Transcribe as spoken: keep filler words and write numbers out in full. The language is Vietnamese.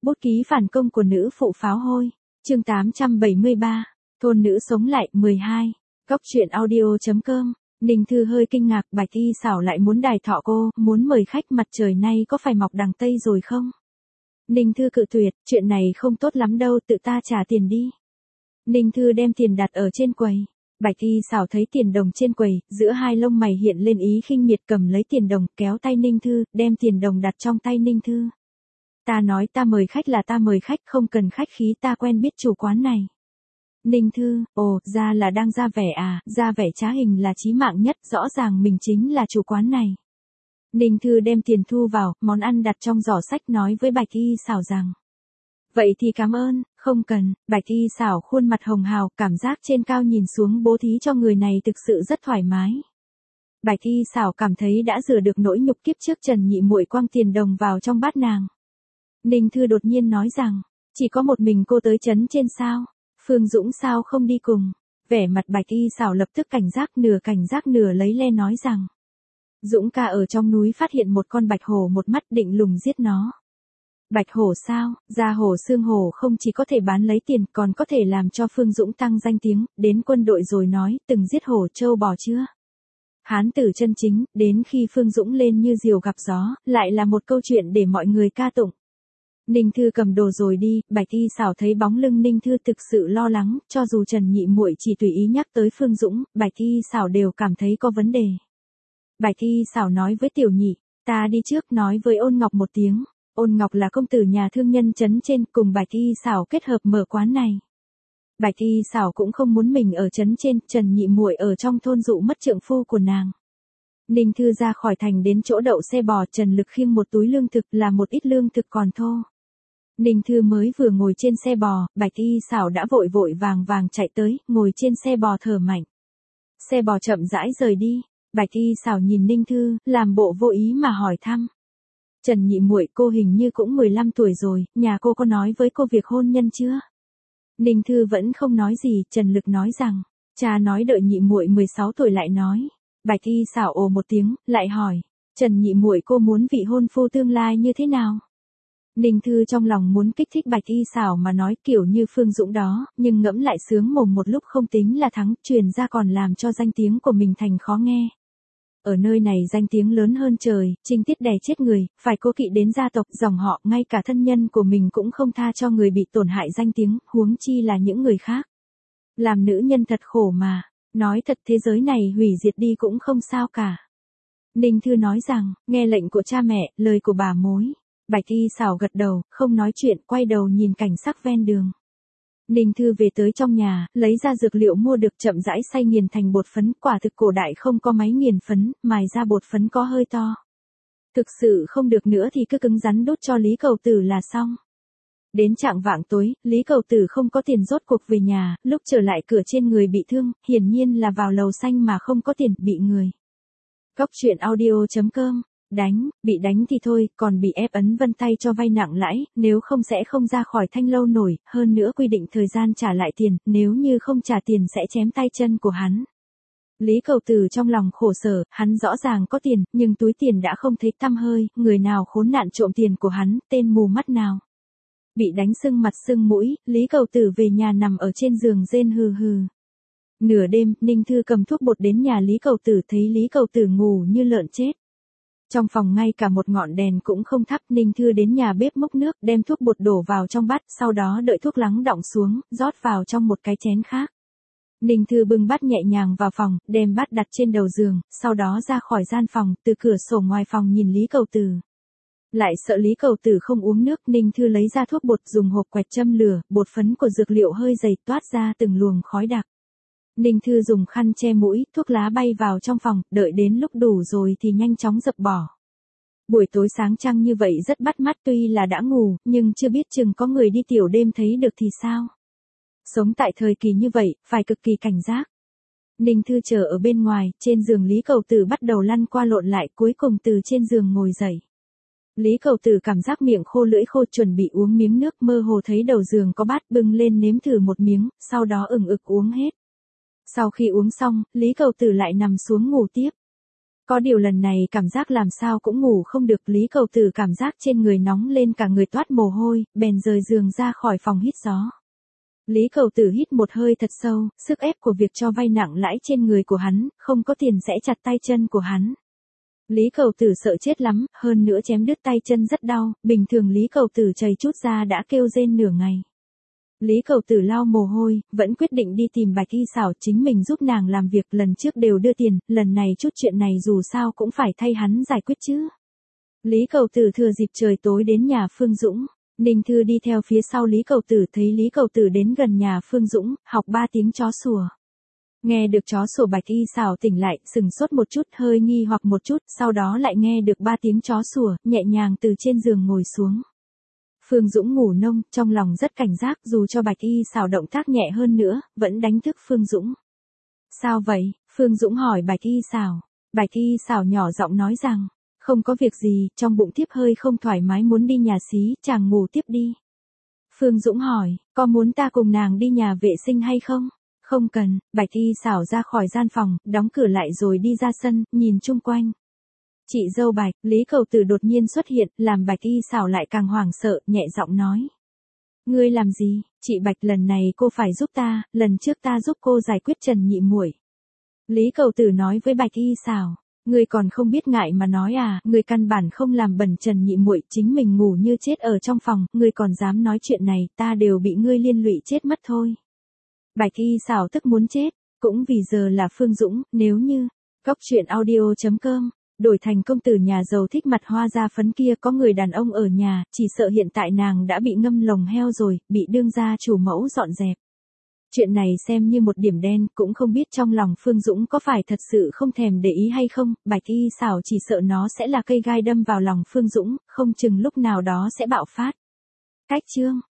Bút ký phản công của nữ phụ pháo hôi. Chương tám trăm bảy mươi ba. Thôn nữ sống lại mười hai. Góc truyện audio.com. Ninh Thư hơi kinh ngạc, Bạch Y Xảo lại muốn đài thọ cô, muốn mời khách, mặt trời nay có phải mọc đằng Tây rồi không? Ninh Thư cự tuyệt, chuyện này không tốt lắm đâu, tự ta trả tiền đi. Ninh Thư đem tiền đặt ở trên quầy. Bạch Y Xảo thấy tiền đồng trên quầy, giữa hai lông mày hiện lên ý khinh miệt, cầm lấy tiền đồng, kéo tay Ninh Thư, đem tiền đồng đặt trong tay Ninh Thư. Ta nói ta mời khách là ta mời khách, không cần khách khí, ta quen biết chủ quán này. Ninh Thư, ồ, ra là đang ra vẻ à, ra vẻ trá hình là chí mạng nhất, rõ ràng mình chính là chủ quán này. Ninh Thư đem tiền thu vào, món ăn đặt trong giỏ sách, nói với Bạch Y Xảo rằng. Vậy thì cảm ơn, không cần. Bạch Y Xảo khuôn mặt hồng hào, cảm giác trên cao nhìn xuống bố thí cho người này thực sự rất thoải mái. Bạch Y Xảo cảm thấy đã rửa được nỗi nhục kiếp trước Trần Nhị Muội quăng tiền đồng vào trong bát nàng. Ninh Thư đột nhiên nói rằng, chỉ có một mình cô tới trấn trên sao, Phương Dũng sao không đi cùng. Vẻ mặt Bạch Y Xảo lập tức cảnh giác, nửa cảnh giác nửa lấy le nói rằng, Dũng ca ở trong núi phát hiện một con bạch hổ một mắt, định lùng giết nó. Bạch hổ sao, da hổ xương hổ không chỉ có thể bán lấy tiền, còn có thể làm cho Phương Dũng tăng danh tiếng, đến quân đội rồi nói, từng giết hổ trâu bò chưa? Hán tử chân chính, đến khi Phương Dũng lên như diều gặp gió, lại là một câu chuyện để mọi người ca tụng. Ninh Thư cầm đồ rồi đi, Bạch Y Xảo thấy bóng lưng Ninh Thư thực sự lo lắng, cho dù Trần Nhị Muội chỉ tùy ý nhắc tới Phương Dũng, Bạch Y Xảo đều cảm thấy có vấn đề. Bạch Y Xảo nói với Tiểu Nhị, ta đi trước, nói với Ôn Ngọc một tiếng. Ôn Ngọc là công tử nhà thương nhân trấn trên, cùng Bạch Y Xảo kết hợp mở quán này. Bạch Y Xảo cũng không muốn mình ở trấn trên, Trần Nhị Muội ở trong thôn dụ mất trượng phu của nàng. Ninh Thư ra khỏi thành đến chỗ đậu xe bò, Trần Lực khiêng một túi lương thực, là một ít lương thực còn thô. Ninh Thư mới vừa ngồi trên xe bò, Bạch Y Xảo đã vội vội vàng vàng chạy tới, ngồi trên xe bò thở mạnh. Xe bò chậm rãi rời đi, Bạch Y Xảo nhìn Ninh Thư, làm bộ vô ý mà hỏi thăm. Trần Nhị Muội, cô hình như cũng mười lăm tuổi rồi, nhà cô có nói với cô việc hôn nhân chưa? Ninh Thư vẫn không nói gì, Trần Lực nói rằng, cha nói đợi Nhị Muội mười sáu tuổi lại nói. Bạch Y Xảo ồ một tiếng, lại hỏi, Trần Nhị Muội, cô muốn vị hôn phu tương lai như thế nào? Ninh Thư trong lòng muốn kích thích Bạch Y Xảo mà nói kiểu như Phương Dũng đó, nhưng ngẫm lại sướng mồm một lúc không tính là thắng, truyền ra còn làm cho danh tiếng của mình thành khó nghe. Ở nơi này danh tiếng lớn hơn trời, trinh tiết đè chết người, phải cố kỵ đến gia tộc, dòng họ, ngay cả thân nhân của mình cũng không tha cho người bị tổn hại danh tiếng, huống chi là những người khác. Làm nữ nhân thật khổ mà, nói thật thế giới này hủy diệt đi cũng không sao cả. Ninh Thư nói rằng, nghe lệnh của cha mẹ, lời của bà mối. Bạch Y Xảo gật đầu, không nói chuyện, quay đầu nhìn cảnh sắc ven đường. Ninh Thư về tới trong nhà, lấy ra dược liệu mua được, chậm rãi xay nghiền thành bột phấn, quả thực cổ đại không có máy nghiền phấn, mài ra bột phấn có hơi to. Thực sự không được nữa thì cứ cứng rắn đút cho Lý Cầu Tử là xong. Đến chạng vạng tối, Lý Cầu Tử không có tiền rốt cuộc về nhà, lúc trở lại cửa trên người bị thương, hiển nhiên là vào lầu xanh mà không có tiền, bị người. Góc truyện audio.com. Đánh, bị đánh thì thôi, còn bị ép ấn vân tay cho vay nặng lãi, nếu không sẽ không ra khỏi thanh lâu nổi, hơn nữa quy định thời gian trả lại tiền, nếu như không trả tiền sẽ chém tay chân của hắn. Lý Cầu Tử trong lòng khổ sở, hắn rõ ràng có tiền, nhưng túi tiền đã không thấy tăm hơi, người nào khốn nạn trộm tiền của hắn, tên mù mắt nào. Bị đánh sưng mặt sưng mũi, Lý Cầu Tử về nhà nằm ở trên giường rên hừ hừ. Nửa đêm, Ninh Thư cầm thuốc bột đến nhà Lý Cầu Tử, thấy Lý Cầu Tử ngủ như lợn chết. Trong phòng ngay cả một ngọn đèn cũng không thắp, Ninh Thư đến nhà bếp múc nước, đem thuốc bột đổ vào trong bát, sau đó đợi thuốc lắng đọng xuống, rót vào trong một cái chén khác. Ninh Thư bưng bát nhẹ nhàng vào phòng, đem bát đặt trên đầu giường, sau đó ra khỏi gian phòng, từ cửa sổ ngoài phòng nhìn Lý Cầu Tử. Lại sợ Lý Cầu Tử không uống nước, Ninh Thư lấy ra thuốc bột, dùng hộp quẹt châm lửa, bột phấn của dược liệu hơi dày, toát ra từng luồng khói đặc. Ninh Thư dùng khăn che mũi, thuốc lá bay vào trong phòng, đợi đến lúc đủ rồi thì nhanh chóng dập bỏ. Buổi tối sáng trăng như vậy rất bắt mắt, tuy là đã ngủ, nhưng chưa biết chừng có người đi tiểu đêm thấy được thì sao. Sống tại thời kỳ như vậy, phải cực kỳ cảnh giác. Ninh Thư chờ ở bên ngoài, trên giường Lý Cầu Tử bắt đầu lăn qua lộn lại, cuối cùng từ trên giường ngồi dậy. Lý Cầu Tử cảm giác miệng khô lưỡi khô, chuẩn bị uống miếng nước, mơ hồ thấy đầu giường có bát, bưng lên nếm thử một miếng, sau đó ửng ực uống hết. Sau khi uống xong, Lý Cầu Tử lại nằm xuống ngủ tiếp. Có điều lần này cảm giác làm sao cũng ngủ không được, Lý Cầu Tử cảm giác trên người nóng lên cả người toát mồ hôi, bèn rời giường ra khỏi phòng hít gió. Lý Cầu Tử hít một hơi thật sâu, sức ép của việc cho vay nặng lãi trên người của hắn, không có tiền sẽ chặt tay chân của hắn. Lý Cầu Tử sợ chết lắm, hơn nữa chém đứt tay chân rất đau, bình thường Lý Cầu Tử chảy chút ra đã kêu rên nửa ngày. Lý Cầu Tử lau mồ hôi, vẫn quyết định đi tìm Bạch Y Xảo chính mình giúp nàng làm việc, lần trước đều đưa tiền, lần này chút chuyện này dù sao cũng phải thay hắn giải quyết chứ. Lý Cầu Tử thừa dịp trời tối đến nhà Phương Dũng, Ninh Thư đi theo phía sau Lý Cầu Tử, thấy Lý Cầu Tử đến gần nhà Phương Dũng, học ba tiếng chó sủa. Nghe được chó sủa, Bạch Y Xảo tỉnh lại, sừng sốt một chút, hơi nghi hoặc một chút, sau đó lại nghe được ba tiếng chó sủa, nhẹ nhàng từ trên giường ngồi xuống. Phương Dũng ngủ nông, trong lòng rất cảnh giác, dù cho Bạch Y Xảo động tác nhẹ hơn nữa, vẫn đánh thức Phương Dũng. Sao vậy? Phương Dũng hỏi Bạch Y Xảo. Bạch Y Xảo nhỏ giọng nói rằng, không có việc gì, trong bụng thiếp hơi không thoải mái muốn đi nhà xí, chàng ngủ tiếp đi. Phương Dũng hỏi, có muốn ta cùng nàng đi nhà vệ sinh hay không? Không cần. Bạch Y Xảo ra khỏi gian phòng, đóng cửa lại rồi đi ra sân, nhìn chung quanh. Chị dâu Bạch, Lý Cầu Tử đột nhiên xuất hiện, làm Bạch Y Xảo lại càng hoảng sợ, nhẹ giọng nói. Ngươi làm gì? Chị Bạch, lần này cô phải giúp ta, lần trước ta giúp cô giải quyết Trần Nhị Muội. Lý Cầu Tử nói với Bạch Y Xảo, ngươi còn không biết ngại mà nói à, ngươi căn bản không làm bẩn Trần Nhị Muội, chính mình ngủ như chết ở trong phòng, ngươi còn dám nói chuyện này, ta đều bị ngươi liên lụy chết mất thôi. Bạch Y Xảo tức muốn chết, cũng vì giờ là Phương Dũng, nếu như, góc truyện audio chấm com, đổi thành công tử nhà giàu thích mặt hoa da phấn kia có người đàn ông ở nhà, chỉ sợ hiện tại nàng đã bị ngâm lồng heo rồi, bị đương gia chủ mẫu dọn dẹp. Chuyện này xem như một điểm đen, cũng không biết trong lòng Phương Dũng có phải thật sự không thèm để ý hay không, Bạch Y Xảo chỉ sợ nó sẽ là cây gai đâm vào lòng Phương Dũng, không chừng lúc nào đó sẽ bạo phát. Cách chương